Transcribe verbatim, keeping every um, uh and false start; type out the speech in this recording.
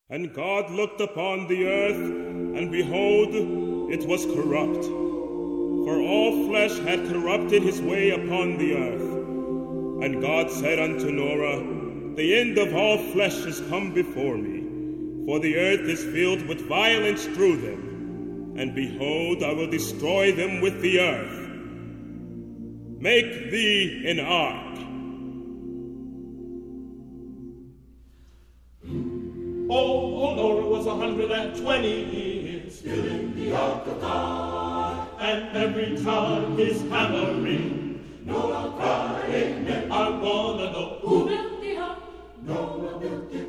And God looked upon the earth, and behold, it was corrupt. For all flesh had corrupted his way upon the earth. And God said unto Noah, The end of all flesh is come before me, for the earth is filled with violence through them. And behold, I will destroy them with the earth. Make thee an ark. Oh, Noah was a hundred and twenty years building the ark of God. And every time he's hammering, Noah cried, Amen. I wanna know who built the ark. Noah built the